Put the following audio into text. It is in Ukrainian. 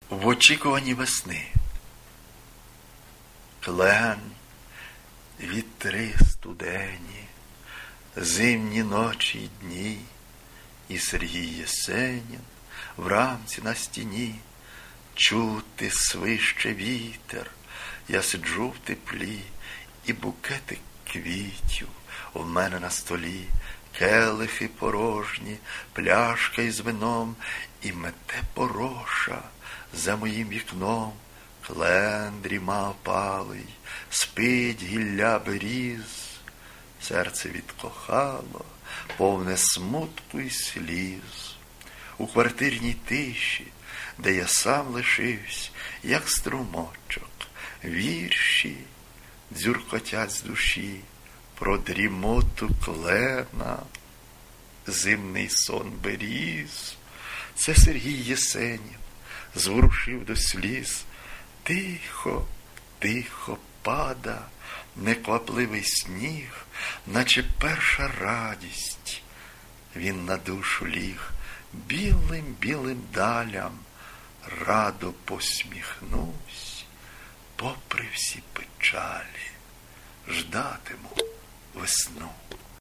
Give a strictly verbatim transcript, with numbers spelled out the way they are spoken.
В очікуванні весни. Клен, вітри студені, зимні ночі й дні, і Сергій Єсенін вранці на стіні. Чути свище вітер, я сиджу в теплі, і букетик квітів у мене на столі, келихи порожні, пляшка із вином, і мете пороша за моїм вікном. Клен дріма палий, спить гілля беріз, серце відкохало, повне смутку й сліз. У квартирній тиші, де я сам лишився, як струмочок, вірші дзюркотять з душі про дрімоту клена, зимний сон беріз. Це Сергій Єсенін зворушив до сліз. Тихо, тихо пада неквапливий сніг, наче перша радість. Він на душу ліг, білим-білим далям радо посміхнусь, попри всі печалі ждатиму весну.